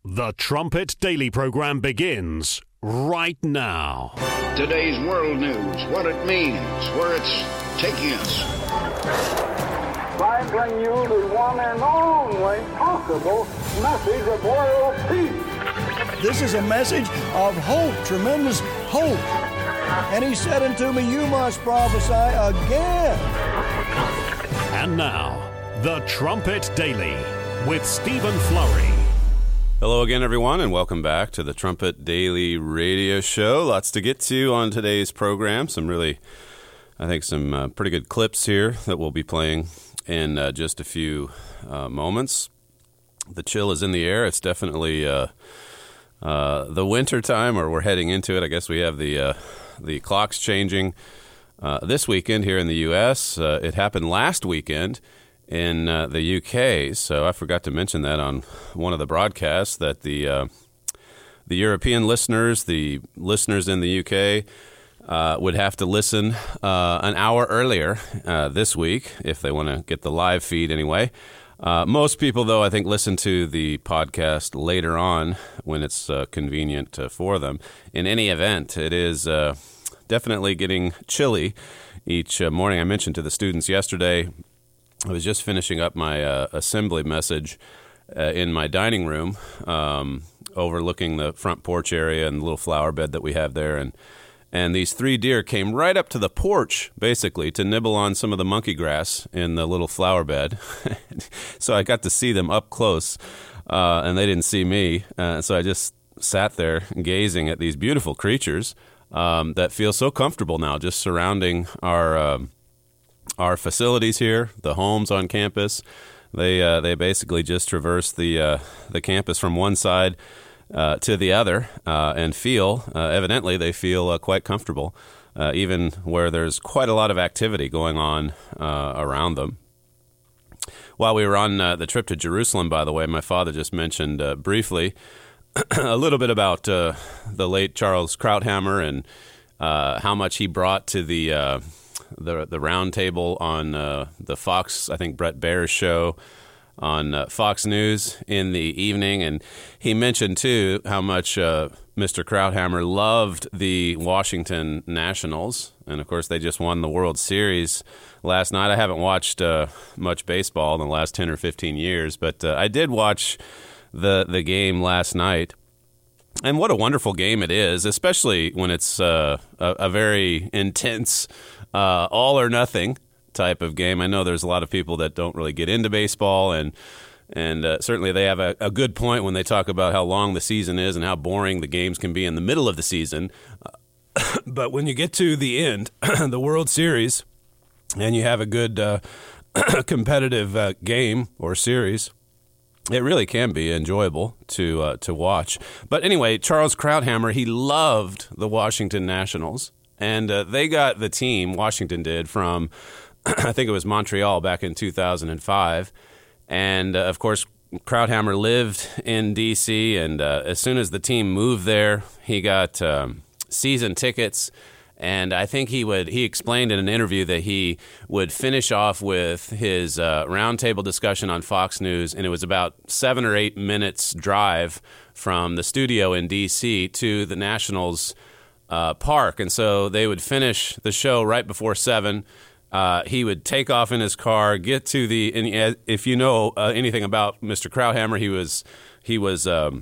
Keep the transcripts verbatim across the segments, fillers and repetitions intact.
The Trumpet Daily program begins right now. Today's world news, what it means, where it's taking us. I bring you the one and only possible message of world peace. This is a message of hope, tremendous hope. And he said unto me, you must prophesy again. And now, The Trumpet Daily with Stephen Flurry. Hello again, everyone, and welcome back to the Trumpet Daily Radio Show. Lots to get to on today's program. Some really, I think, some uh, pretty good clips here that we'll be playing in uh, just a few uh, moments. The chill is in the air. It's definitely uh, uh, the winter time, or we're heading into it. I guess we have the uh, the clocks changing uh, this weekend here in the U S Uh, it happened last weekend in uh, the U K, so I forgot to mention that on one of the broadcasts, that the uh, the European listeners, the listeners in the U K, uh, would have to listen uh, an hour earlier uh, this week if they want to get the live feed anyway. Uh, most people, though, I think, listen to the podcast later on when it's uh, convenient uh, for them. In any event, it is uh, definitely getting chilly each uh, morning. I mentioned to the students yesterday, I was just finishing up my uh, assembly message uh, in my dining room, um, overlooking the front porch area and the little flower bed that we have there. And and these three deer came right up to the porch, basically, to nibble on some of the monkey grass in the little flower bed. So I got to see them up close, uh, and they didn't see me. Uh, so I just sat there gazing at these beautiful creatures um, that feel so comfortable now, just surrounding our Um, Our facilities here, the homes on campus. They uh, they basically just traverse the uh, the campus from one side uh, to the other uh, and feel, uh, evidently, they feel uh, quite comfortable, uh, even where there's quite a lot of activity going on uh, around them. While we were on uh, the trip to Jerusalem, by the way, my father just mentioned uh, briefly a little bit about uh, the late Charles Krauthammer and uh, how much he brought to the uh, the the round table on uh, the Fox, I think Brett Baer's show on uh, Fox News in the evening. And he mentioned, too, how much uh, Mister Krauthammer loved the Washington Nationals. And, of course, they just won the World Series last night. I haven't watched uh, much baseball in the last ten or fifteen years, but uh, I did watch the, the game last night. And what a wonderful game it is, especially when it's uh, a, a very intense Uh, all or nothing type of game. I know there's a lot of people that don't really get into baseball, and and uh, certainly they have a, a good point when they talk about how long the season is and how boring the games can be in the middle of the season. Uh, but when you get to the end, the World Series, and you have a good uh, competitive uh, game or series, it really can be enjoyable to uh, to watch. But anyway, Charles Krauthammer, he loved the Washington Nationals. And uh, they got the team, Washington did, from, I think it was Montreal back in two thousand five. And, uh, of course, Krauthammer lived in D C, and uh, as soon as the team moved there, he got um, season tickets. And I think he would, he explained in an interview that he would finish off with his uh, roundtable discussion on Fox News, and it was about seven or eight minutes drive from the studio in D C to the Nationals Uh, park. And so they would finish the show right before seven. Uh, he would take off in his car, get to the, and if you know uh, anything about Mister Krauthammer, he was he was um,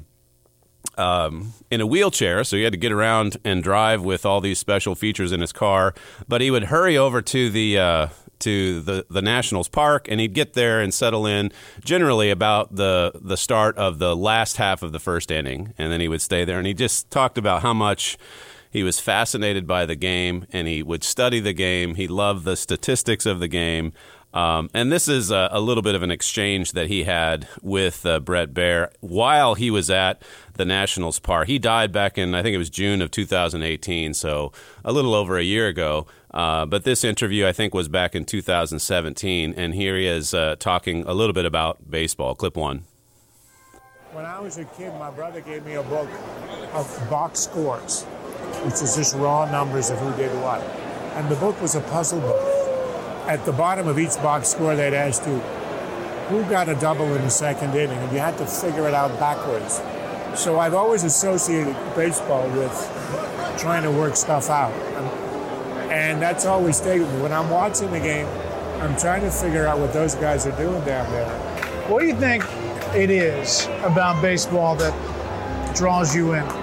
um, in a wheelchair, so he had to get around and drive with all these special features in his car. But he would hurry over to the uh, to the, the Nationals park, and he'd get there and settle in generally about the the start of the last half of the first inning, and then he would stay there. And he just talked about how much he was fascinated by the game, and he would study the game. He loved the statistics of the game. Um, and this is a, a little bit of an exchange that he had with uh, Brett Baer while he was at the Nationals park. He died back in, I think it was June of two thousand eighteen, so a little over a year ago. Uh, but this interview, I think, was back in two thousand seventeen, and here he is uh, talking a little bit about baseball. Clip one. When I was a kid, my brother gave me a book of box scores, which is just raw numbers of who did what. And the book was a puzzle book. At the bottom of each box score, they'd ask you, who got a double in the second inning? And you had to figure it out backwards. So I've always associated baseball with trying to work stuff out. And that's always stayed with me. When I'm watching the game, I'm trying to figure out what those guys are doing down there. What do you think it is about baseball that draws you in?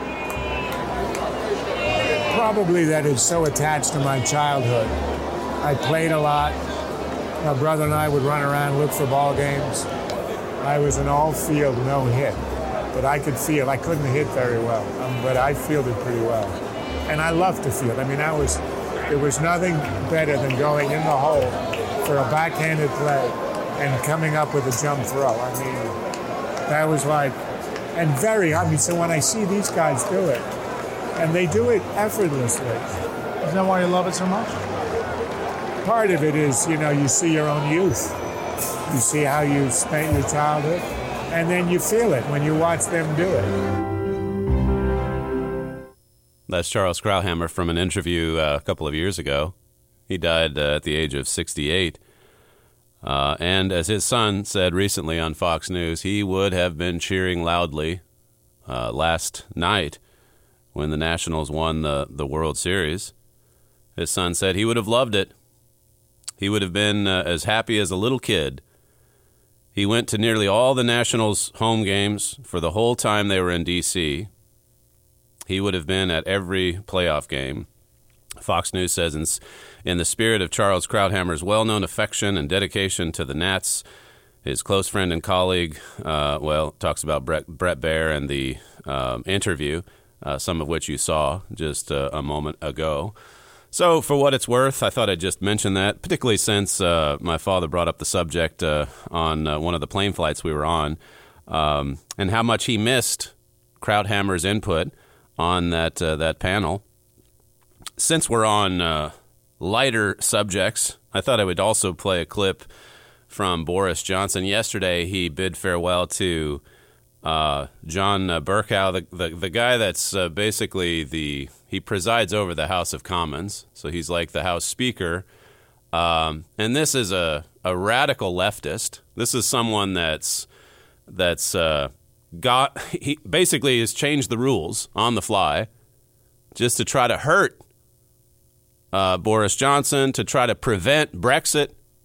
Probably that it's so attached to my childhood. I played a lot. My brother and I would run around, look for ball games. I was an all-field no-hit, but I could field. I couldn't hit very well, um, but I fielded pretty well. And I loved to field. I mean, that was, there was nothing better than going in the hole for a backhanded play and coming up with a jump throw. I mean, that was like, and very, I mean, so when I see these guys do it, and they do it effortlessly. Is that why you love it so much? Part of it is, you know, you see your own youth. You see how you spent your childhood, and then you feel it when you watch them do it. That's Charles Krauthammer from an interview uh, a couple of years ago. He died uh, at the age of sixty-eight. Uh, and as his son said recently on Fox News, he would have been cheering loudly uh, last night when the Nationals won the, the World Series. His son said he would have loved it. He would have been uh, as happy as a little kid. He went to nearly all the Nationals' home games for the whole time they were in D C He would have been at every playoff game. Fox News says, in, in the spirit of Charles Krauthammer's well-known affection and dedication to the Nats, his close friend and colleague, uh, well, talks about Brett, Brett Baer and the um, interview, uh, some of which you saw just uh, a moment ago. So, for what it's worth, I thought I'd just mention that, particularly since uh, my father brought up the subject uh, on uh, one of the plane flights we were on, um, and how much he missed Krauthammer's input on that uh, that panel. Since we're on uh, lighter subjects, I thought I would also play a clip from Boris Johnson. Yesterday, he bid farewell to uh, John uh, Bercow, the, the the guy that's uh, basically the he presides over the House of Commons, so he's like the House Speaker. Um, and this is a, a radical leftist. This is someone that's that's uh, got he basically has changed the rules on the fly, just to try to hurt uh, Boris Johnson, to try to prevent Brexit.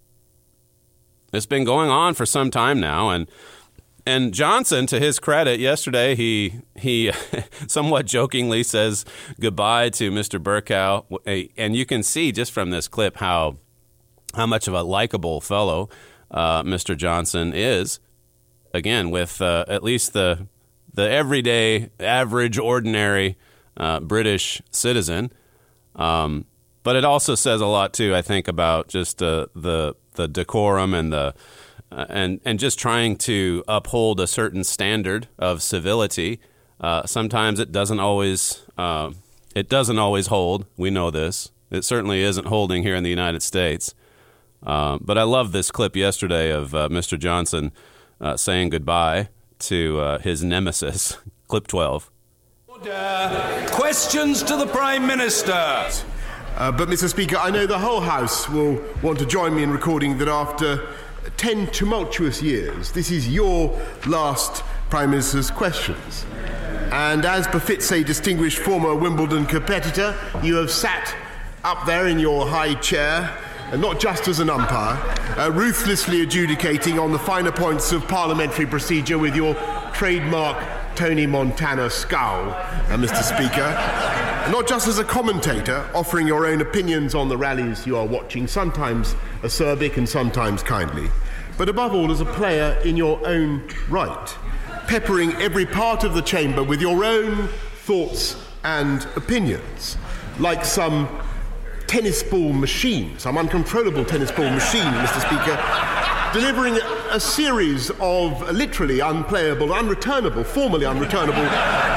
It's been going on for some time now, and and Johnson, to his credit, yesterday he he somewhat jokingly says goodbye to Mister Bercow, and you can see just from this clip how how much of a likable fellow uh, Mister Johnson is. Again, with uh, at least the the everyday, average, ordinary uh, British citizen, um, but it also says a lot too, I think, about just uh, the the decorum and the uh, and and just trying to uphold a certain standard of civility. Uh, sometimes it doesn't always uh, it doesn't always hold. We know this. It certainly isn't holding here in the United States. Uh, but I love this clip yesterday of uh, Mister Johnson uh, saying goodbye to uh, his nemesis. Clip twelve. Order. Questions to the Prime Minister. Uh, but, Mister Speaker, I know the whole House will want to join me in recording that after ten tumultuous years, this is your last Prime Minister's questions. And as befits a distinguished former Wimbledon competitor, you have sat up there in your high chair, and not just as an umpire, uh, ruthlessly adjudicating on the finer points of parliamentary procedure with your trademark Tony Montana scowl, uh, Mister Speaker. Not just as a commentator, offering your own opinions on the rallies you are watching, sometimes acerbic and sometimes kindly, but above all as a player in your own right, peppering every part of the chamber with your own thoughts and opinions, like some tennis ball machine, some uncontrollable tennis ball machine, Mister Speaker, delivering a series of literally unplayable, unreturnable, formally unreturnable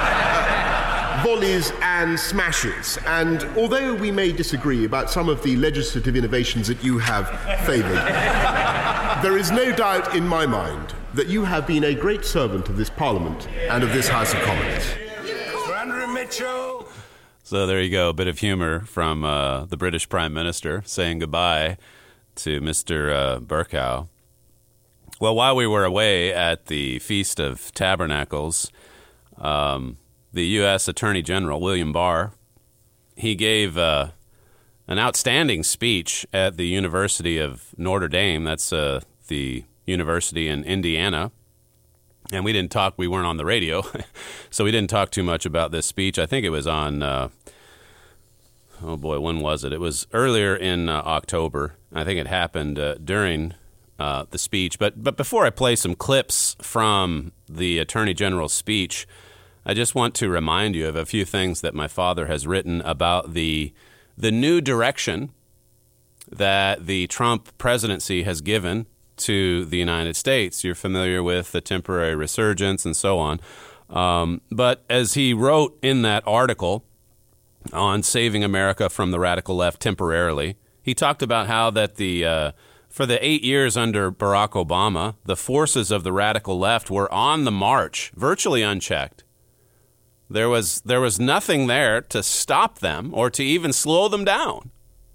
uh, volleys and smashes. And although we may disagree about some of the legislative innovations that you have favoured, there is no doubt in my mind that you have been a great servant of this Parliament and of this House of Commons. Sir Andrew Mitchell. So there you go, a bit of humor from uh, the British Prime Minister saying goodbye to Mister Uh, Bercow. Well, while we were away at the Feast of Tabernacles, um, the U S Attorney General, William Barr, he gave uh, an outstanding speech at the University of Notre Dame. That's uh, the university in Indiana. And we didn't talk, we weren't on the radio, so we didn't talk too much about this speech. I think it was on, uh, oh boy, when was it? It was earlier in uh, October. I think it happened uh, during uh, the speech. But but before I play some clips from the Attorney General's speech, I just want to remind you of a few things that my father has written about the the new direction that the Trump presidency has given to the United States. You're familiar with the temporary resurgence and so on. Um, but as he wrote in that article on saving America from the radical left temporarily, he talked about how that the uh, for the eight years under Barack Obama, the forces of the radical left were on the march, virtually unchecked. There was there was nothing there to stop them or to even slow them down.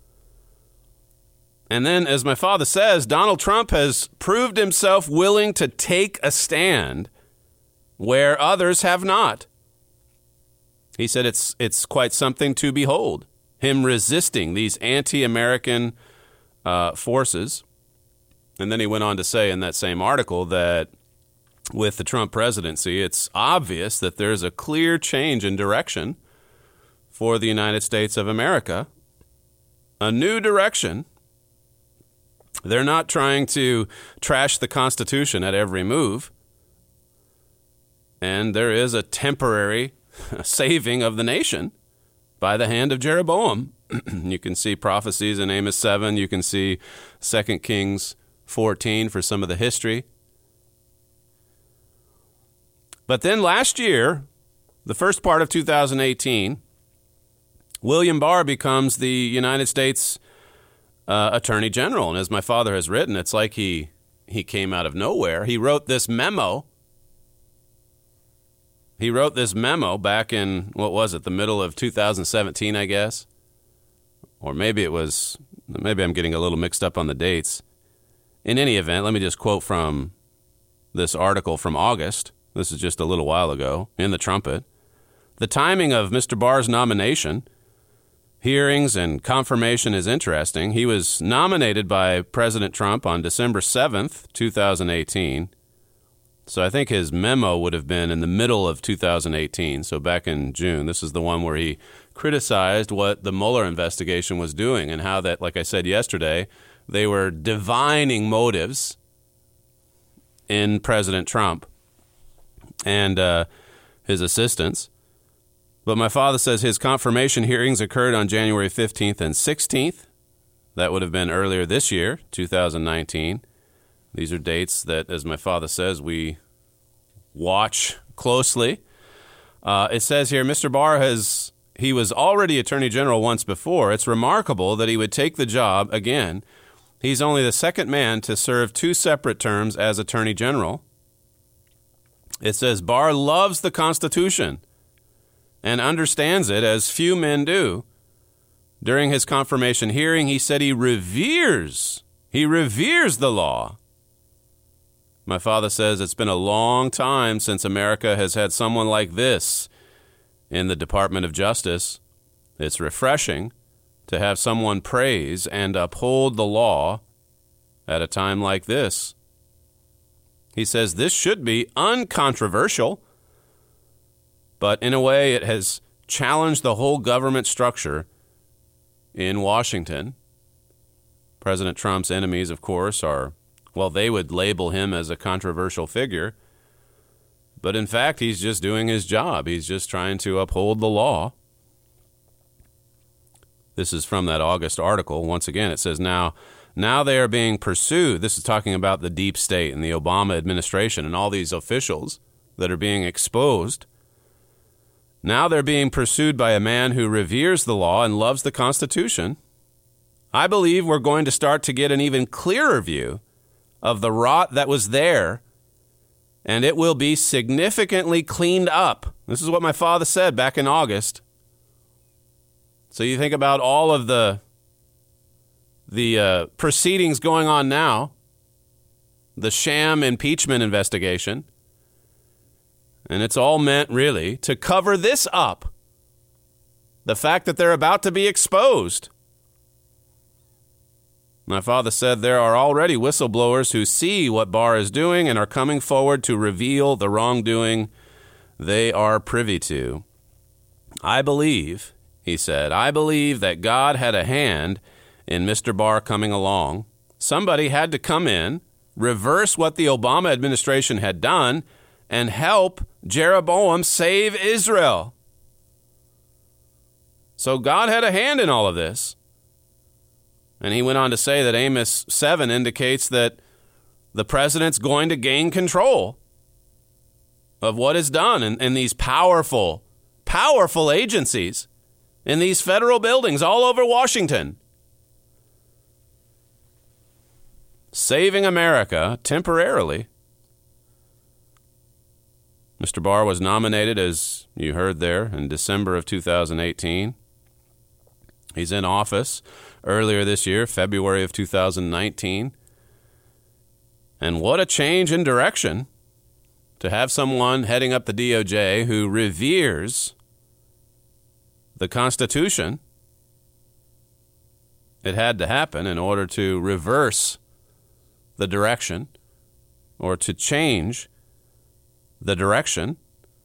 And then, as my father says, Donald Trump has proved himself willing to take a stand where others have not. He said it's it's quite something to behold, him resisting these anti-American uh, forces. And then he went on to say in that same article that with the Trump presidency, it's obvious that there's a clear change in direction for the United States of America, a new direction. They're not trying to trash the Constitution at every move. And there is a temporary saving of the nation by the hand of Jeroboam. You can see prophecies in Amos seven. You can see Second Kings fourteen for some of the history. But then last year, the first part of two thousand eighteen, William Barr becomes the United States Uh, Attorney General. And as my father has written, it's like he he came out of nowhere. He wrote this memo. He wrote this memo back in, what was it, the middle of two thousand seventeen, I guess? Or maybe it was, maybe I'm getting a little mixed up on the dates. In any event, let me just quote from this article from August. This is just a little while ago in the Trumpet. The timing of Mister Barr's nomination, hearings and confirmation is interesting. He was nominated by President Trump on December seventh, two thousand eighteen. So I think his memo would have been in the middle of two thousand eighteen, so back in June. This is the one where he criticized what the Mueller investigation was doing and how that, like I said yesterday, they were divining motives in President Trump and uh, his assistants. But my father says his confirmation hearings occurred on January fifteenth and sixteenth. That would have been earlier this year, two thousand nineteen. These are dates that, as my father says, we watch closely. Uh, it says here, Mister Barr has, he was already Attorney General once before. It's remarkable that he would take the job again. He's only the second man to serve two separate terms as Attorney General. It says Barr loves the Constitution and understands it as few men do. During his confirmation hearing, he said he reveres, he reveres the law. My father says it's been a long time since America has had someone like this in the Department of Justice. It's refreshing to have someone praise and uphold the law at a time like this. He says this should be uncontroversial, but in a way it has challenged the whole government structure in Washington. President Trump's enemies, of course, are, well, they would label him as a controversial figure. But in fact, he's just doing his job. He's just trying to uphold the law. This is from that August article. Once again, it says, now, now they are being pursued. This is talking about the deep state and the Obama administration and all these officials that are being exposed. Now they're being pursued by a man who reveres the law and loves the Constitution. I believe we're going to start to get an even clearer view of the rot that was there, and it will be significantly cleaned up. This is what my father said back in August. So you think about all of the the uh, proceedings going on now, the sham impeachment investigation. And it's all meant, really, to cover this up. The fact that they're about to be exposed. My father said there are already whistleblowers who see what Barr is doing and are coming forward to reveal the wrongdoing they are privy to. I believe, he said, I believe that God had a hand in Mister Barr coming along. Somebody had to come in, reverse what the Obama administration had done, and help Jeroboam save Israel. So God had a hand in all of this. And he went on to say that Amos seven indicates that the president's going to gain control of what is done in, in these powerful, powerful agencies, in these federal buildings all over Washington. Saving America temporarily. Mister Barr was nominated, as you heard there, in December of two thousand eighteen. He's in office earlier this year, February of two thousand nineteen. And what a change in direction to have someone heading up the D O J who reveres the Constitution. It had to happen in order to reverse the direction or to change the direction.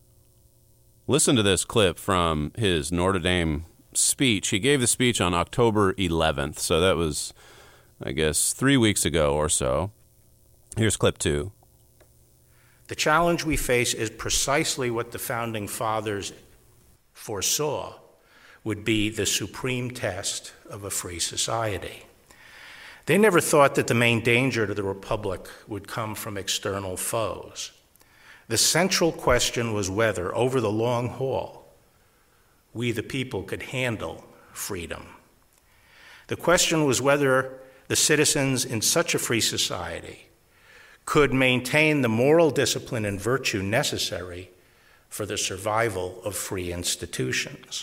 Listen to this clip from his Notre Dame speech. He gave the speech on October eleventh, so that was, I guess, three weeks ago or so. Here's clip two. The challenge we face is precisely what the Founding Fathers foresaw would be the supreme test of a free society. They never thought that the main danger to the Republic would come from external foes. The central question was whether, over the long haul, we the people could handle freedom. The question was whether the citizens in such a free society could maintain the moral discipline and virtue necessary for the survival of free institutions.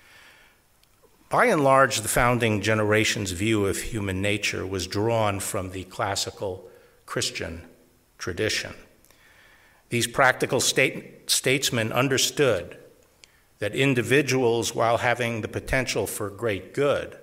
By and large, the founding generation's view of human nature was drawn from the classical Christian tradition. These practical state, statesmen understood that individuals, while having the potential for great good,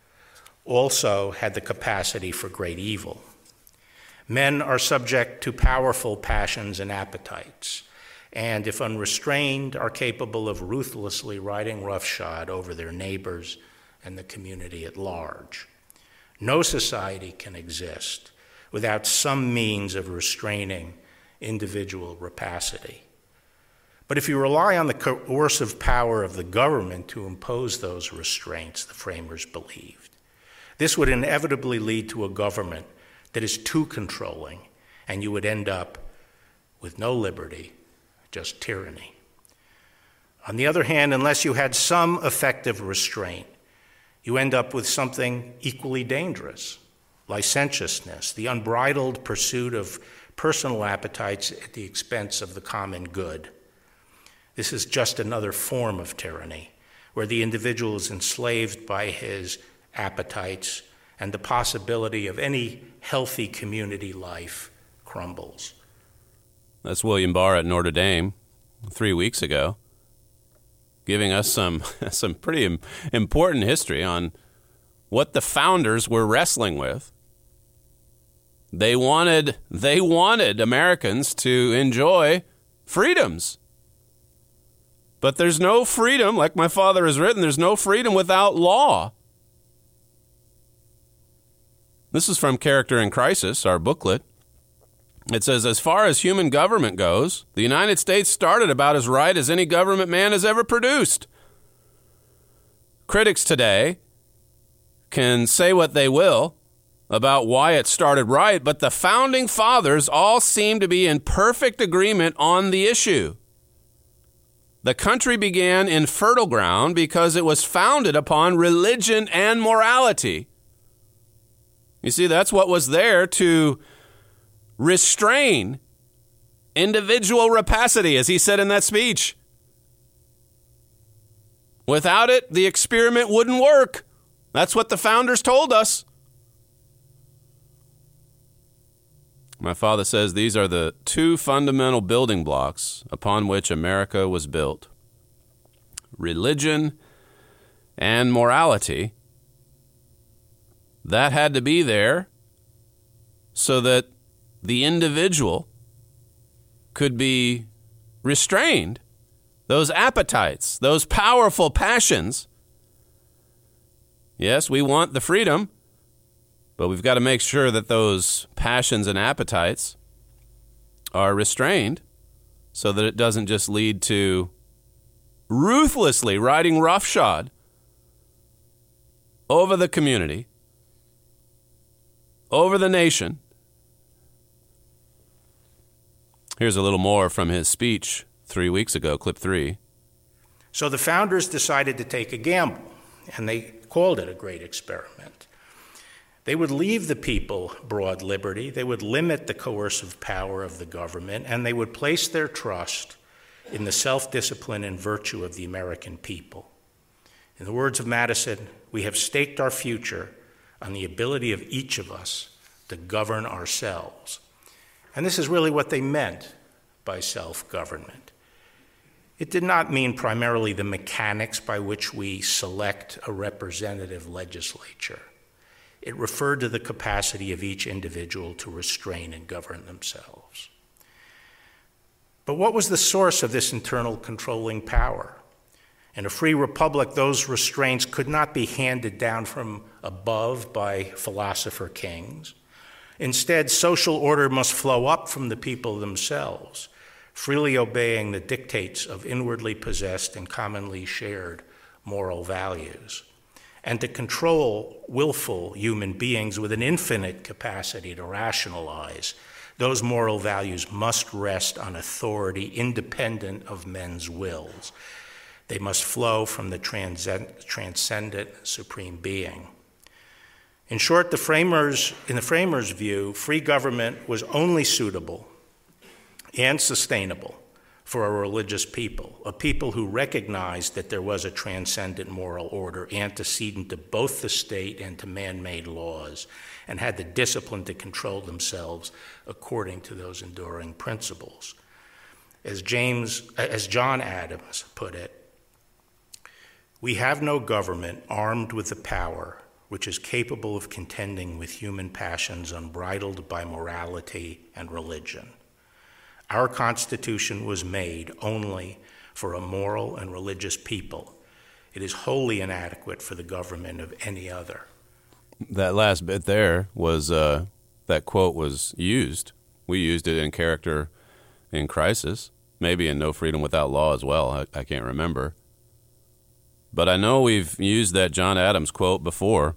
also had the capacity for great evil. Men are subject to powerful passions and appetites, and if unrestrained, are capable of ruthlessly riding roughshod over their neighbors and the community at large. No society can exist without some means of restraining individual rapacity. But if you rely on the coercive power of the government to impose those restraints, the framers believed, this would inevitably lead to a government that is too controlling, and you would end up with no liberty, just tyranny. On the other hand, unless you had some effective restraint, you end up with something equally dangerous: licentiousness, the unbridled pursuit of personal appetites at the expense of the common good. This is just another form of tyranny, where the individual is enslaved by his appetites and the possibility of any healthy community life crumbles. That's William Barr at Notre Dame three weeks ago, giving us some some pretty important history on what the founders were wrestling with. They wanted they wanted Americans to enjoy freedoms. But there's no freedom, like my father has written, there's no freedom without law. This is from Character in Crisis, our booklet. It says, as far as human government goes, the United States started about as right as any government man has ever produced. Critics today can say what they will about why it started right, but the Founding Fathers all seem to be in perfect agreement on the issue. The country began in fertile ground because it was founded upon religion and morality. You see, that's what was there to restrain individual rapacity, as he said in that speech. Without it, the experiment wouldn't work. That's what the founders told us. My father says these are the two fundamental building blocks upon which America was built: religion and morality. That had to be there so that the individual could be restrained. Those appetites, those powerful passions. Yes, we want the freedom, but we've got to make sure that those passions and appetites are restrained so that it doesn't just lead to ruthlessly riding roughshod over the community, over the nation. Here's a little more from his speech three weeks ago, clip three. So the founders decided to take a gamble, and they called it a great experiment. They would leave the people broad liberty, they would limit the coercive power of the government, and they would place their trust in the self-discipline and virtue of the American people. In the words of Madison, we have staked our future on the ability of each of us to govern ourselves. And this is really what they meant by self-government. It did not mean primarily the mechanics by which we select a representative legislature. It referred to the capacity of each individual to restrain and govern themselves. But what was the source of this internal controlling power? In a free republic, those restraints could not be handed down from above by philosopher kings. Instead, social order must flow up from the people themselves, freely obeying the dictates of inwardly possessed and commonly shared moral values. And to control willful human beings with an infinite capacity to rationalize, those moral values must rest on authority independent of men's wills. They must flow from the transcend- transcendent supreme being. In short, the framers, in the framers' view, free government was only suitable and sustainable for a religious people, a people who recognized that there was a transcendent moral order antecedent to both the state and to man-made laws, and had the discipline to control themselves according to those enduring principles. As James, as John Adams put it, we have no government armed with the power which is capable of contending with human passions unbridled by morality and religion. Our Constitution was made only for a moral and religious people. It is wholly inadequate for the government of any other. That last bit there was, uh, that quote was used. We used it in Character in Crisis, maybe in No Freedom Without Law as well. I, I can't remember. But I know we've used that John Adams quote before.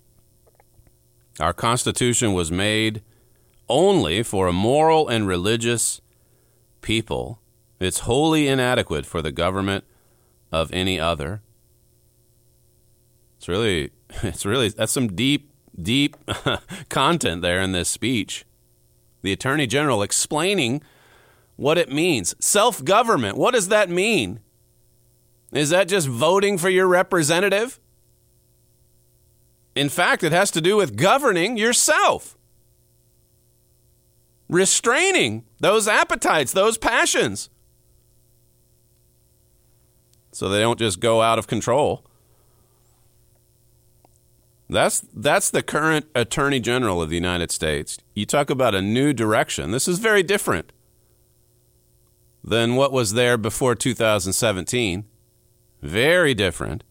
Our Constitution was made only for a moral and religious people. It's wholly inadequate for the government of any other. It's really, it's really, that's some deep, deep content there in this speech. The Attorney General explaining what it means. Self-government, what does that mean? Is that just voting for your representative? In fact, it has to do with governing yourself. Restraining those appetites, those passions, so they don't just go out of control. That's that's the current Attorney General of the United States. You talk about a new direction. This is very different than what was there before two thousand seventeen. Very different.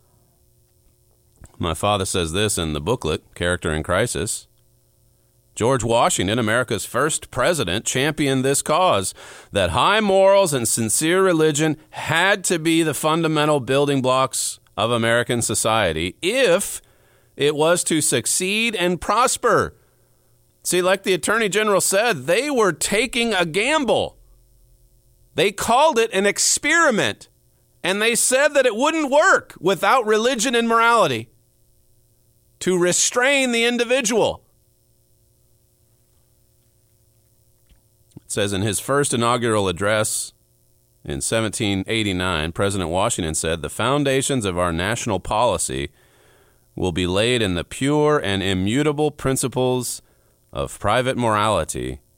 My father says this in the booklet, Character in Crisis. George Washington, America's first president, championed this cause, that high morals and sincere religion had to be the fundamental building blocks of American society if it was to succeed and prosper. See, like the Attorney General said, they were taking a gamble. They called it an experiment, and they said that it wouldn't work without religion and morality to restrain the individual. It says in his first inaugural address in seventeen eighty-nine, President Washington said, "The foundations of our national policy will be laid in the pure and immutable principles of private morality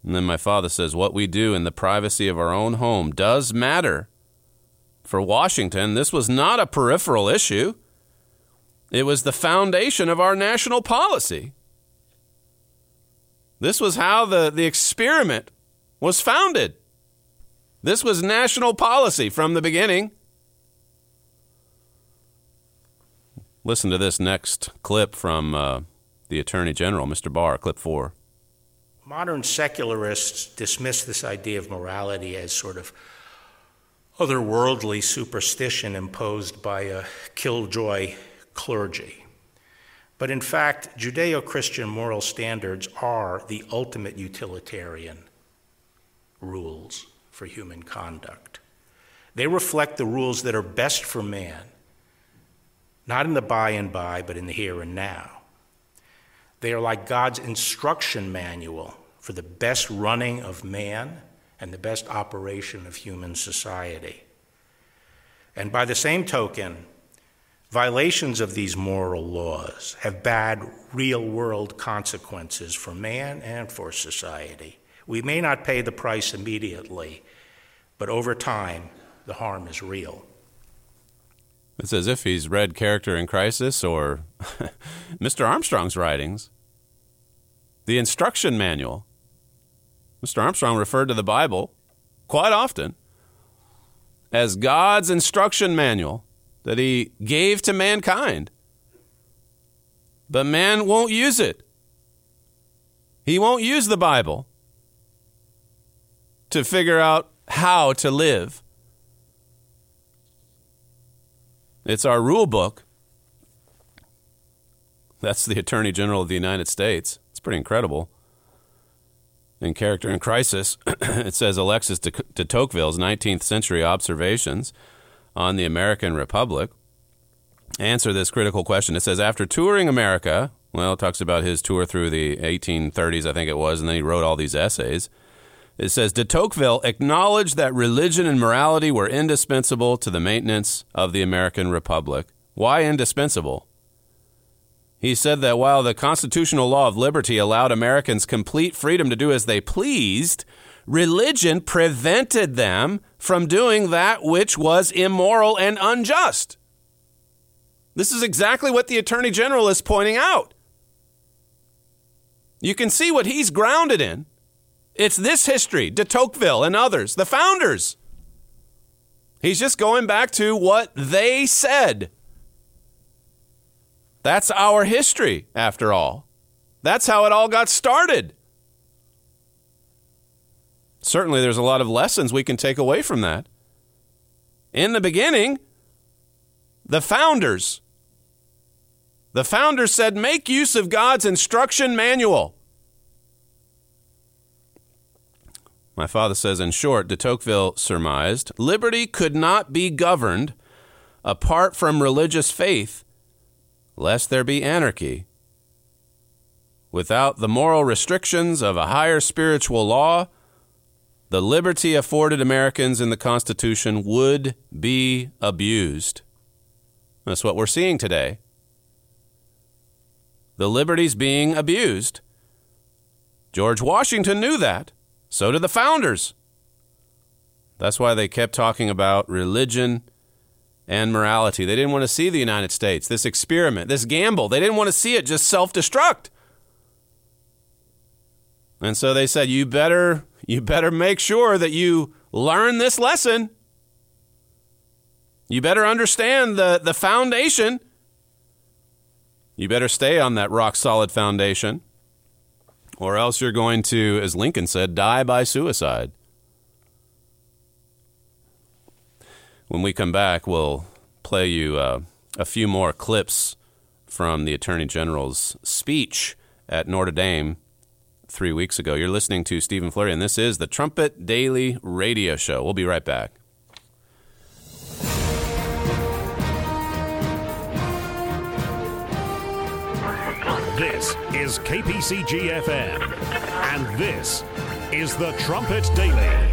And then my father says, what we do in the privacy of our own home does matter. For Washington, this was not a peripheral issue. It was the foundation of our national policy. This was how the, the experiment was founded. This was national policy from the beginning. Listen to this next clip from uh, the Attorney General, Mister Barr, clip four. Modern secularists dismiss this idea of morality as sort of otherworldly superstition imposed by a killjoy clergy. But in fact, Judeo-Christian moral standards are the ultimate utilitarian rules for human conduct. They reflect the rules that are best for man, not in the by and by, but in the here and now. They are like God's instruction manual for the best running of man and the best operation of human society. And by the same token, violations of these moral laws have bad real-world consequences for man and for society. We may not pay the price immediately, but over time, the harm is real. It's as if he's read Character in Crisis or Mister Armstrong's writings. The instruction manual. Mister Armstrong referred to the Bible quite often as God's instruction manual that he gave to mankind. But man won't use it. He won't use the Bible to figure out how to live. It's our rule book. That's the Attorney General of the United States. It's pretty incredible. In Character in Crisis, it says Alexis de, de Tocqueville's nineteenth century observations on the American Republic answer this critical question. It says, after touring America, well, it talks about his tour through the eighteen thirties, I think it was, and then he wrote all these essays. It says, de Tocqueville acknowledged that religion and morality were indispensable to the maintenance of the American Republic. Why indispensable? He said that while the constitutional law of liberty allowed Americans complete freedom to do as they pleased, religion prevented them from doing that which was immoral and unjust. This is exactly what the Attorney General is pointing out. You can see what he's grounded in. It's this history, de Tocqueville and others, the founders. He's just going back to what they said. That's our history, after all. That's how it all got started. Certainly, there's a lot of lessons we can take away from that. In the beginning, the founders, the founders said, make use of God's instruction manual. My father says, in short, de Tocqueville surmised, liberty could not be governed apart from religious faith, lest there be anarchy. Without the moral restrictions of a higher spiritual law, the liberty afforded Americans in the Constitution would be abused. That's what we're seeing today. The liberty's being abused. George Washington knew that. So did the founders. That's why they kept talking about religion and morality. They didn't want to see the United States, this experiment, this gamble. They didn't want to see it just self-destruct. And so they said, you better, you better make sure that you learn this lesson. You better understand the, the foundation. You better stay on that rock-solid foundation. Or else you're going to, as Lincoln said, die by suicide. When we come back, we'll play you uh, a few more clips from the Attorney General's speech at Notre Dame three weeks ago. You're listening to Stephen Flurry, and this is the Trumpet Daily Radio Show. We'll be right back. This is K P C G F M, and this is the Trumpet Daily.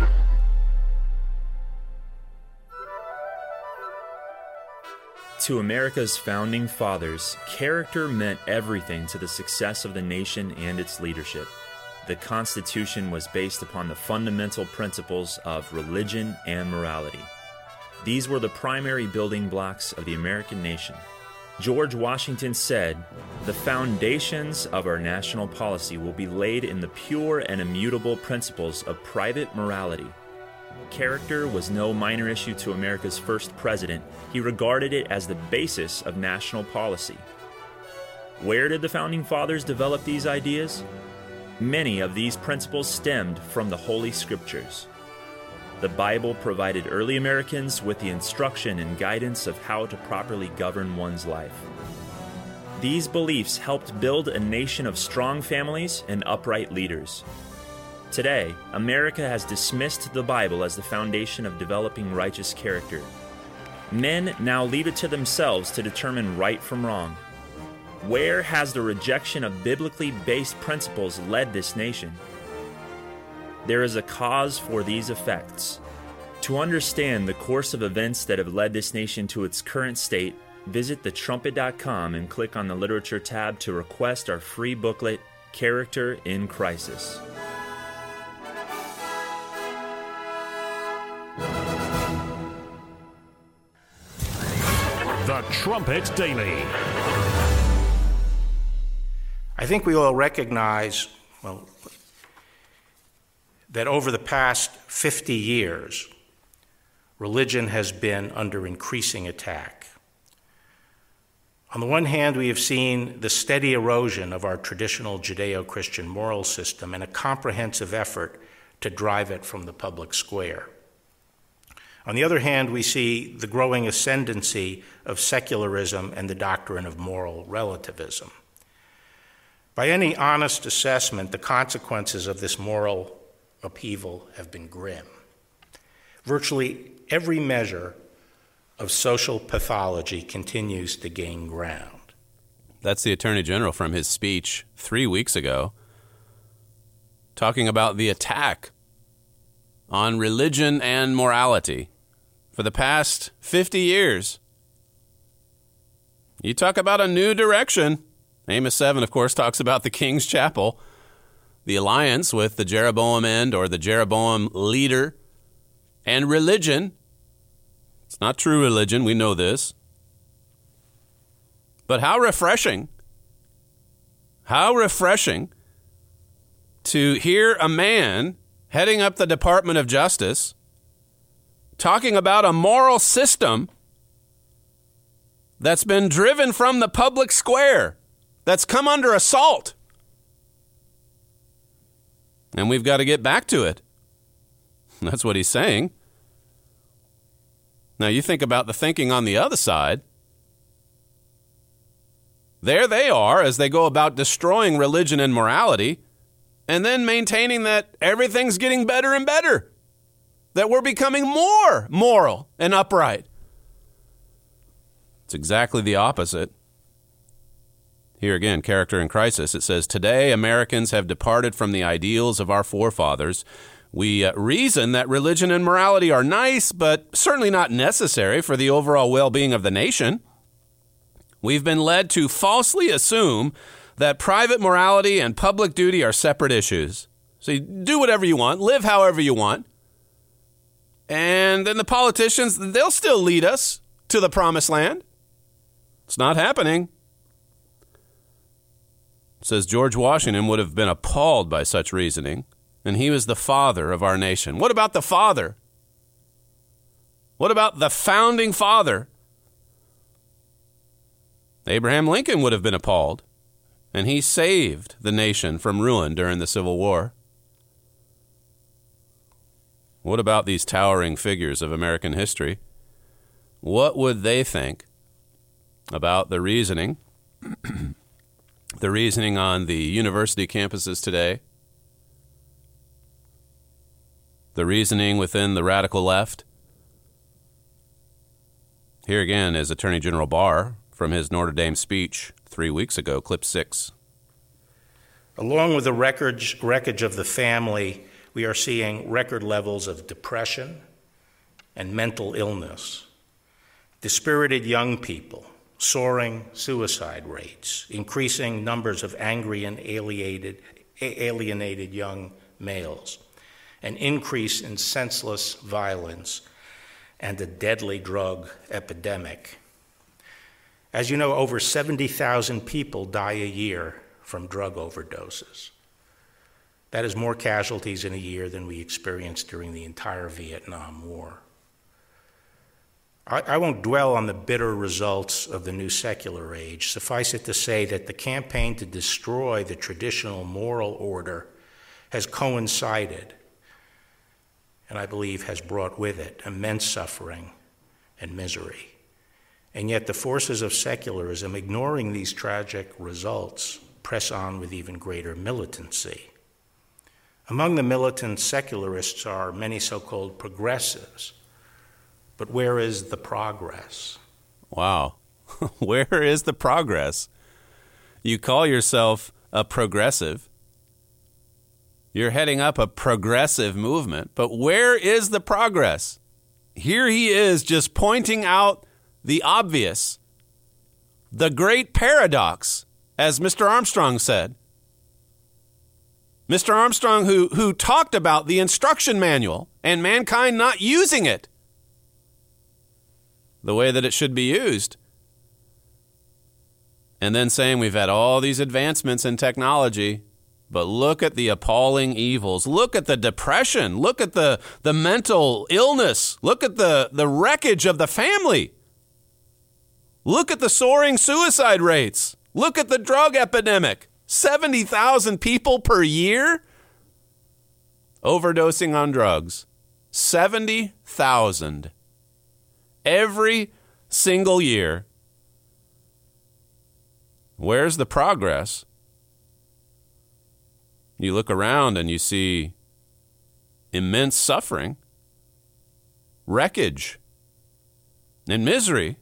To America's founding fathers, character meant everything to the success of the nation and its leadership. the Constitution was based upon the fundamental principles of religion and morality. These were the primary building blocks of the American nation. George Washington said, "The foundations of our national policy will be laid in the pure and immutable principles of private morality." Character was no minor issue to America's first president. He regarded it as the basis of national policy. Where did the Founding Fathers develop these ideas? Many of these principles stemmed from the Holy Scriptures. The Bible provided early Americans with the instruction and guidance of how to properly govern one's life. These beliefs helped build a nation of strong families and upright leaders. Today, America has dismissed the Bible as the foundation of developing righteous character. Men now leave it to themselves to determine right from wrong. Where has the rejection of biblically based principles led this nation? There is a cause for these effects. To understand the course of events that have led this nation to its current state, visit the trumpet dot com and click on the Literature tab to request our free booklet, Character in Crisis. The Trumpet Daily. I think we all recognize, well, that over the past fifty years, religion has been under increasing attack. On the one hand, we have seen the steady erosion of our traditional Judeo-Christian moral system and a comprehensive effort to drive it from the public square. On the other hand, we see the growing ascendancy of secularism and the doctrine of moral relativism. By any honest assessment, the consequences of this moral upheaval have been grim. Virtually every measure of social pathology continues to gain ground. That's the Attorney General from his speech three weeks ago, talking about the attack on religion and morality for the past fifty years. You talk about a new direction. Amos seven, of course, talks about the King's Chapel, the alliance with the Jeroboam end or the Jeroboam leader, and religion. It's not true religion, we know this. But how refreshing, how refreshing to hear a man heading up the Department of Justice talking about a moral system that's been driven from the public square, that's come under assault. And we've got to get back to it. That's what he's saying. Now, you think about the thinking on the other side. There they are as they go about destroying religion and morality and then maintaining that everything's getting better and better, that we're becoming more moral and upright. It's exactly the opposite. Here again, Character in Crisis. It says, today Americans have departed from the ideals of our forefathers. We uh, reason that religion and morality are nice, but certainly not necessary for the overall well-being of the nation. We've been led to falsely assume that private morality and public duty are separate issues. So you do whatever you want, live however you want. And then the politicians, they'll still lead us to the promised land. It's not happening. It says George Washington would have been appalled by such reasoning, and he was the father of our nation. What about the father? What about the founding father? Abraham Lincoln would have been appalled, and he saved the nation from ruin during the Civil War. What about these towering figures of American history? What would they think about the reasoning, the reasoning on the university campuses today, the reasoning within the radical left? Here again is Attorney General Barr from his Notre Dame speech three weeks ago, clip six. Along with the wreckage, wreckage of the family, we are seeing record levels of depression and mental illness, dispirited young people, soaring suicide rates, increasing numbers of angry and alienated, alienated young males, an increase in senseless violence, and a deadly drug epidemic. As you know, over seventy thousand people die a year from drug overdoses. That is more casualties in a year than we experienced during the entire Vietnam War. I, I won't dwell on the bitter results of the new secular age. Suffice it to say that the campaign to destroy the traditional moral order has coincided, and I believe has brought with it immense suffering and misery. And yet the forces of secularism, ignoring these tragic results, press on with even greater militancy. Among the militant secularists are many so-called progressives. But where is the progress? Wow. Where is the progress? You call yourself a progressive. You're heading up a progressive movement. But where is the progress? Here he is just pointing out the obvious, the great paradox, as Mister Armstrong said. Mister Armstrong, who, who talked about the instruction manual and mankind not using it the way that it should be used. And then saying we've had all these advancements in technology, but look at the appalling evils. Look at the depression. Look at the, the mental illness. Look at the, the wreckage of the family. Look at the soaring suicide rates. Look at the drug epidemic. seventy thousand people per year overdosing on drugs. seventy thousand. Every single year. Where's the progress? You look around and you see immense suffering, wreckage, and misery.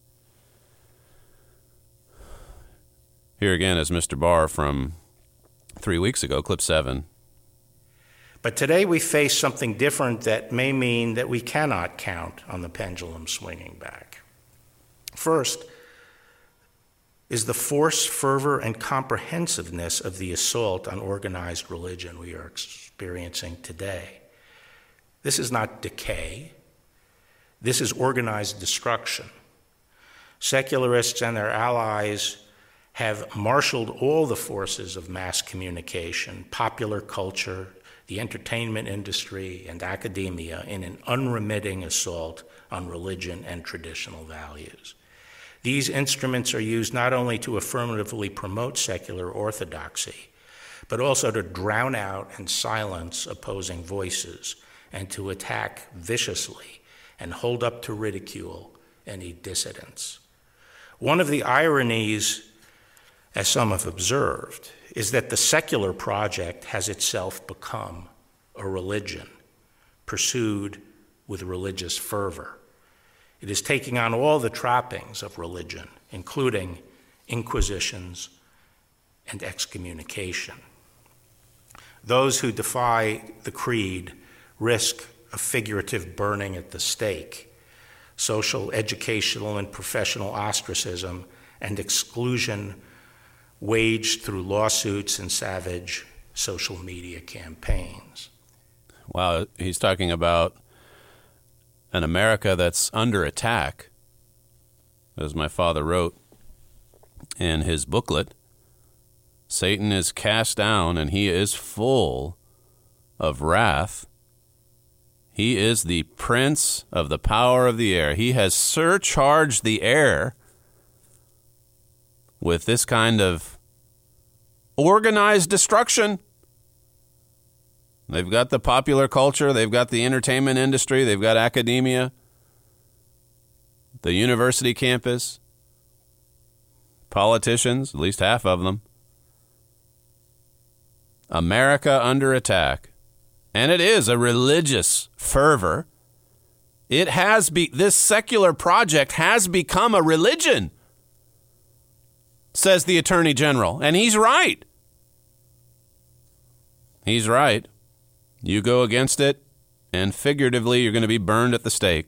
Here again is Mister Barr from three weeks ago, clip seven. But today we face something different that may mean that we cannot count on the pendulum swinging back. First is the force, fervor, and comprehensiveness of the assault on organized religion we are experiencing today. This is not decay. This is organized destruction. Secularists and their allies have marshaled all the forces of mass communication, popular culture, the entertainment industry, and academia in an unremitting assault on religion and traditional values. These instruments are used not only to affirmatively promote secular orthodoxy, but also to drown out and silence opposing voices and to attack viciously and hold up to ridicule any dissidents. One of the ironies, as some have observed, is that the secular project has itself become a religion pursued with religious fervor. It is taking on all the trappings of religion, including inquisitions and excommunication. Those who defy the creed risk a figurative burning at the stake, social, educational, and professional ostracism, and exclusion waged through lawsuits and savage social media campaigns. Wow, he's talking about an America that's under attack, as my father wrote in his booklet. Satan is cast down and he is full of wrath. He is the prince of the power of the air. He has surcharged the air with this kind of organized destruction. They've got the popular culture, they've got the entertainment industry, they've got academia, the university campus, politicians, at least half of them. America under attack. And it is a religious fervor. It has be this secular project has become a religion, says the Attorney General. And he's right. He's right. You go against it, and figuratively, you're going to be burned at the stake,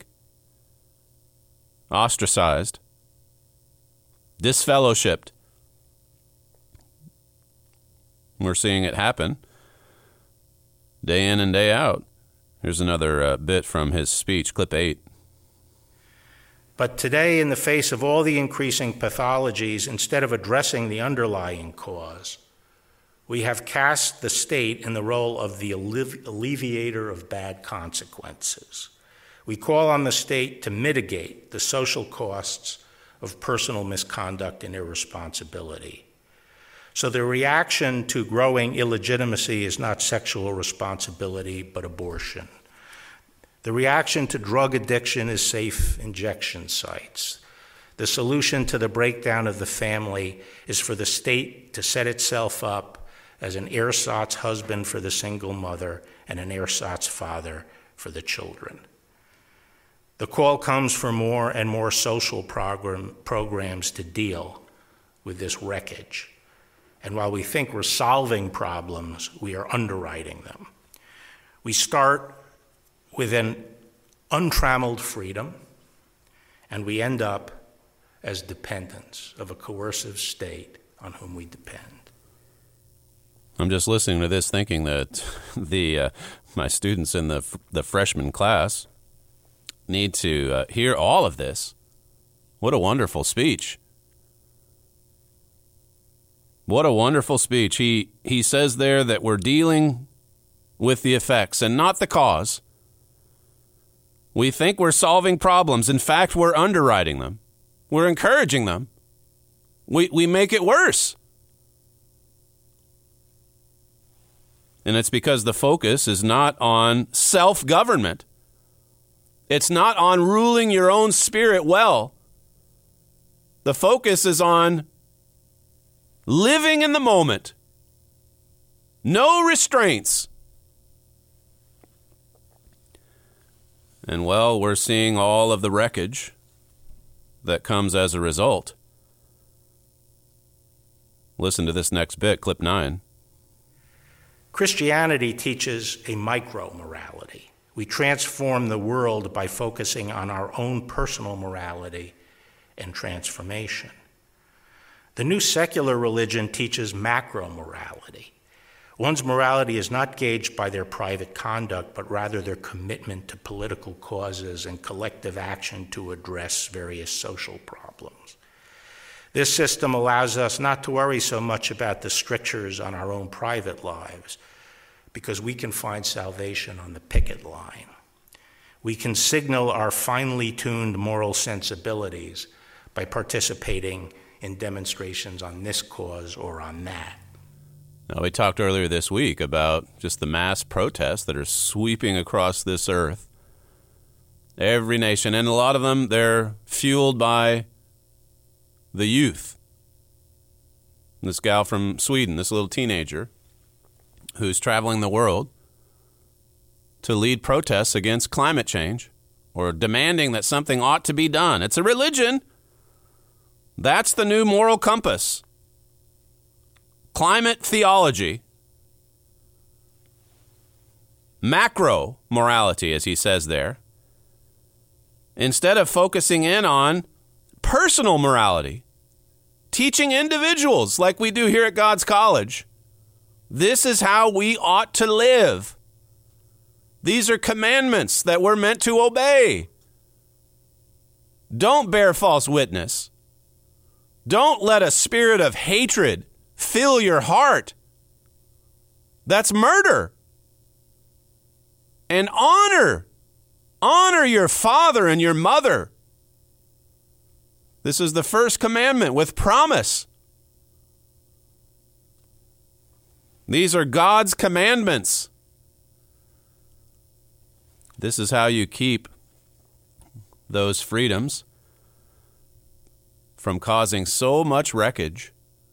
ostracized, disfellowshipped. We're seeing it happen day in and day out. Here's another uh, bit from his speech, clip eight. But today, in the face of all the increasing pathologies, instead of addressing the underlying cause, we have cast the state in the role of the allevi- alleviator of bad consequences. We call on the state to mitigate the social costs of personal misconduct and irresponsibility. So the reaction to growing illegitimacy is not sexual responsibility, but abortion. The reaction to drug addiction is safe injection sites. The solution to the breakdown of the family is for the state to set itself up as an ersatz husband for the single mother and an ersatz father for the children. The call comes for more and more social program, programs to deal with this wreckage. And while we think we're solving problems, we are underwriting them. We start with an untrammeled freedom, and we end up as dependents of a coercive state on whom we depend. I'm just listening to this thinking that the uh, my students in the the freshman class need to uh, hear all of this. What a wonderful speech. What a wonderful speech. He he says there that we're dealing with the effects and not the cause. We think we're solving problems. In fact, we're underwriting them. We're encouraging them. We we make it worse. And it's because the focus is not on self-government. It's not on ruling your own spirit well. The focus is on living in the moment. No restraints. And well, we're seeing all of the wreckage that comes as a result. Listen to this next bit, clip nine. Christianity teaches a micro-morality. We transform the world by focusing on our own personal morality and transformation. The new secular religion teaches macro-morality. One's morality is not gauged by their private conduct, but rather their commitment to political causes and collective action to address various social problems. This system allows us not to worry so much about the strictures on our own private lives, because we can find salvation on the picket line. We can signal our finely tuned moral sensibilities by participating in demonstrations on this cause or on that. Now, we talked earlier this week about just the mass protests that are sweeping across this earth. Every nation, and a lot of them, they're fueled by the youth. This gal from Sweden, this little teenager, who's traveling the world to lead protests against climate change or demanding that something ought to be done. It's a religion. That's the new moral compass. Climate theology. Macro morality, as he says there. Instead of focusing in on personal morality, teaching individuals like we do here at God's College, this is how we ought to live. These are commandments that we're meant to obey. Don't bear false witness. Don't let a spirit of hatred fill your heart. That's murder. And honor. Honor your father and your mother. This is the first commandment with promise. These are God's commandments. This is how you keep those freedoms from causing so much wreckage.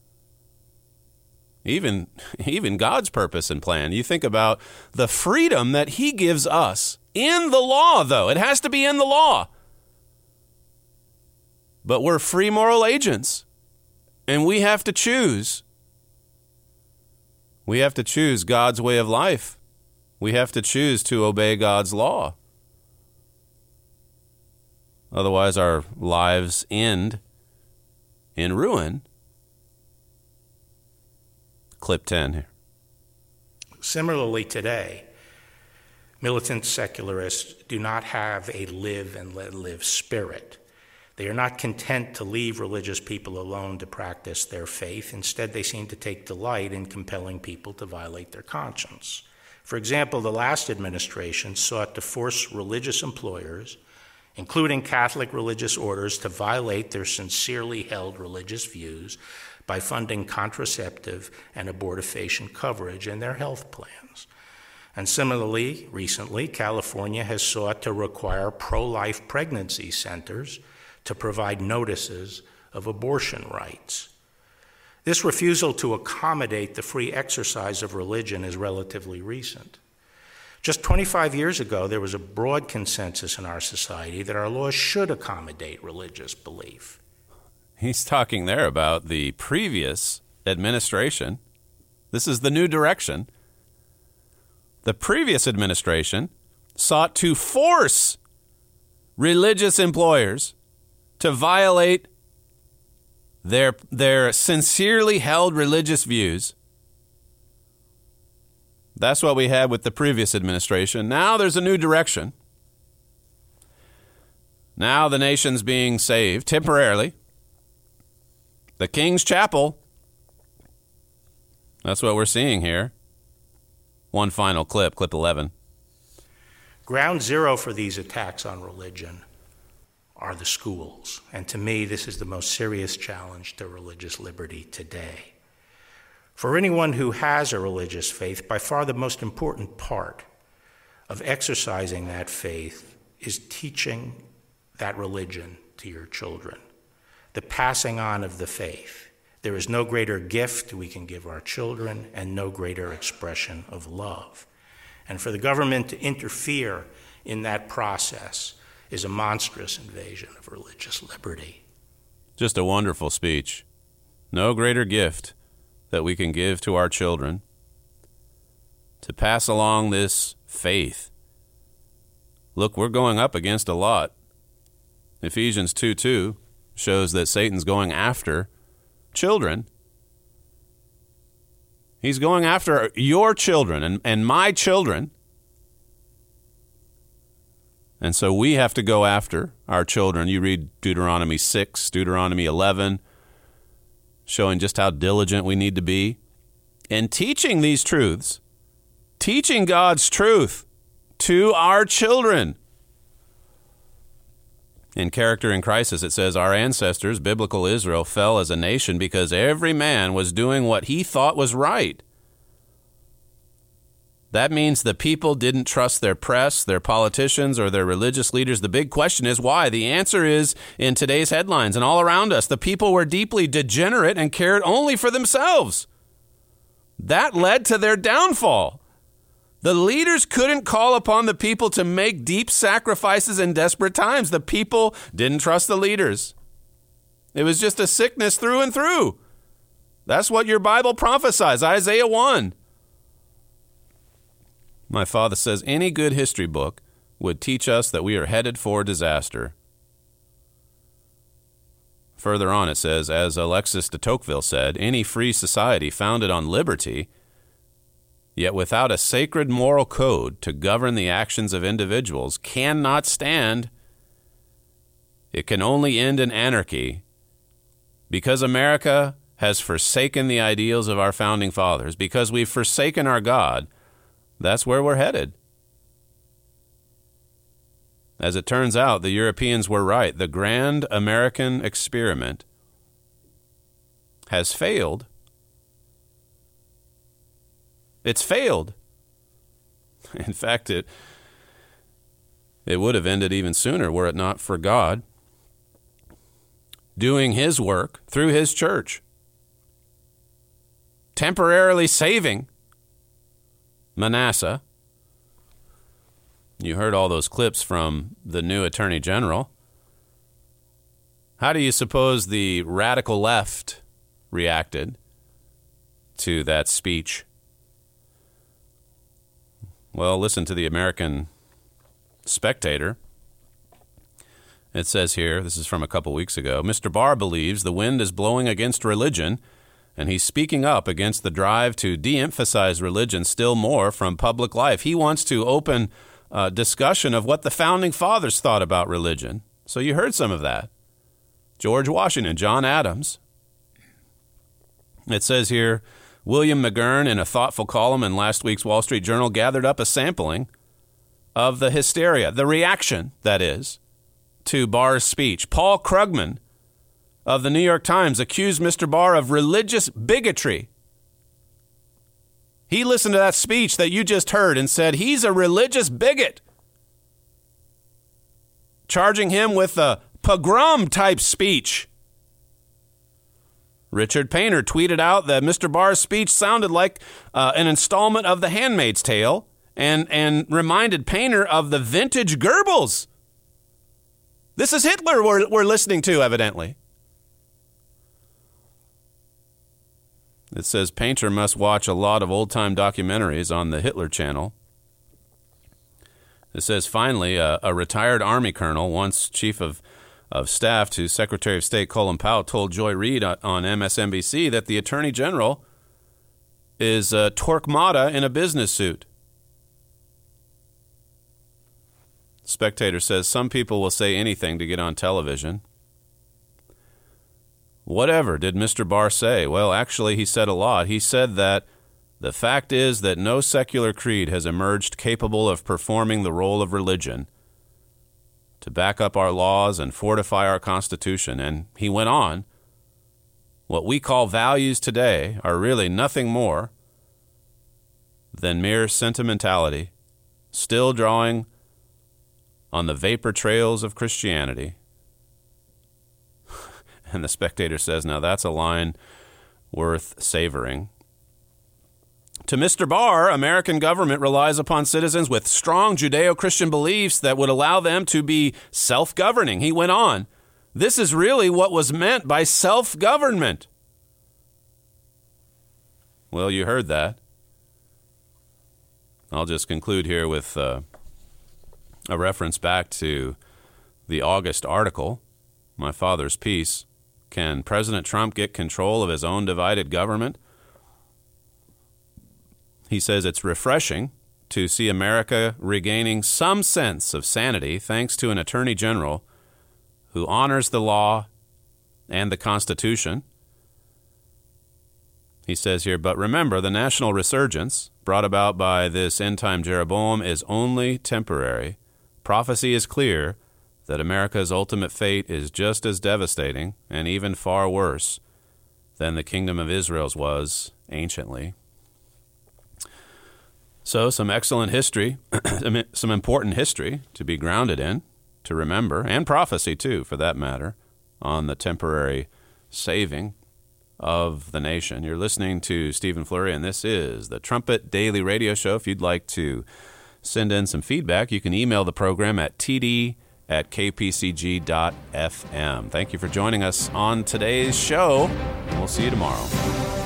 Even, even God's purpose and plan. You think about the freedom that he gives us in the law, though. It has to be in the law. But we're free moral agents, and we have to choose. We have to choose God's way of life. We have to choose to obey God's law. Otherwise, our lives end in ruin. Clip ten here. Similarly, today, militant secularists do not have a live and let live spirit. They are not content to leave religious people alone to practice their faith. Instead, they seem to take delight in compelling people to violate their conscience. For example, the last administration sought to force religious employers, including Catholic religious orders, to violate their sincerely held religious views by funding contraceptive and abortifacient coverage in their health plans. And similarly, recently, California has sought to require pro-life pregnancy centers to provide notices of abortion rights. This refusal to accommodate the free exercise of religion is relatively recent. Just twenty-five years ago, there was a broad consensus in our society that our laws should accommodate religious belief. He's talking there about the previous administration. This is the new direction. The previous administration sought to force religious employers to violate their, their sincerely held religious views. That's what we had with the previous administration. Now there's a new direction. Now the nation's being saved temporarily. The King's Chapel. That's what we're seeing here. One final clip, clip eleven. Ground zero for these attacks on religion are the schools. And to me, this is the most serious challenge to religious liberty today. For anyone who has a religious faith, by far the most important part of exercising that faith is teaching that religion to your children, the passing on of the faith. There is no greater gift we can give our children and no greater expression of love. And for the government to interfere in that process is a monstrous invasion of religious liberty. Just a wonderful speech. No greater gift that we can give to our children to pass along this faith. Look, we're going up against a lot. Ephesians two two shows that Satan's going after children. He's going after your children and, and my children. And so we have to go after our children. You read Deuteronomy six, Deuteronomy eleven, showing just how diligent we need to be in teaching these truths, teaching God's truth to our children. In Character in Crisis, it says, our ancestors, biblical Israel, fell as a nation because every man was doing what he thought was right. That means the people didn't trust their press, their politicians, or their religious leaders. The big question is why? The answer is in today's headlines and all around us. The people were deeply degenerate and cared only for themselves. That led to their downfall. The leaders couldn't call upon the people to make deep sacrifices in desperate times. The people didn't trust the leaders. It was just a sickness through and through. That's what your Bible prophesies, Isaiah one. My father says any good history book would teach us that we are headed for disaster. Further on it says, as Alexis de Tocqueville said, any free society founded on liberty, yet without a sacred moral code to govern the actions of individuals, cannot stand. It can only end in anarchy. Because America has forsaken the ideals of our founding fathers, because we've forsaken our God, that's where we're headed. As it turns out, the Europeans were right. The grand American experiment has failed. It's failed. In fact, it it would have ended even sooner were it not for God doing his work through his church, temporarily saving Manasseh. You heard all those clips from the new Attorney General. How do you suppose the radical left reacted to that speech? Well, listen to the American Spectator. It says here, this is from a couple weeks ago, Mister Barr believes the wind is blowing against religion And he's speaking up against the drive to de-emphasize religion still more from public life. He wants to open uh, discussion of what the Founding Fathers thought about religion. So you heard some of that. George Washington, John Adams. It says here, William McGurn, in a thoughtful column in last week's Wall Street Journal, gathered up a sampling of the hysteria, the reaction, that is, to Barr's speech. Paul Krugman of the New York Times accused Mister Barr of religious bigotry. He listened to that speech that you just heard and said he's a religious bigot, charging him with a pogrom-type speech. Richard Painter tweeted out that Mister Barr's speech sounded like uh, an installment of The Handmaid's Tale and, and reminded Painter of the vintage Goebbels. This is Hitler we're, we're listening to, evidently. It says Painter must watch a lot of old-time documentaries on the Hitler Channel. It says, finally, a, a retired Army colonel, once chief of, of staff to Secretary of State Colin Powell, told Joy Reid on M S N B C that the Attorney General is uh, Torquemada in a business suit. Spectator says, some people will say anything to get on television. Whatever did Mister Barr say? Well, actually, he said a lot. He said that the fact is that no secular creed has emerged capable of performing the role of religion to back up our laws and fortify our Constitution. And he went on, what we call values today are really nothing more than mere sentimentality, still drawing on the vapor trails of Christianity. And the Spectator says, now that's a line worth savoring. To Mister Barr, American government relies upon citizens with strong Judeo-Christian beliefs that would allow them to be self-governing. He went on, this is really what was meant by self-government. Well, you heard that. I'll just conclude here with uh, a reference back to the August article, My Father's Peace. Can President Trump get control of his own divided government? He says it's refreshing to see America regaining some sense of sanity thanks to an attorney general who honors the law and the Constitution. He says here, but remember, the national resurgence brought about by this end-time Jeroboam is only temporary. Prophecy is clear that America's ultimate fate is just as devastating and even far worse than the kingdom of Israel's was anciently. So some excellent history, some important history to be grounded in, to remember, and prophecy too, for that matter, on the temporary saving of the nation. You're listening to Stephen Flurry, and this is the Trumpet Daily Radio Show. If you'd like to send in some feedback, you can email the program at t d at k p c g dot f m. Thank you for joining us on today's show. We'll see you tomorrow.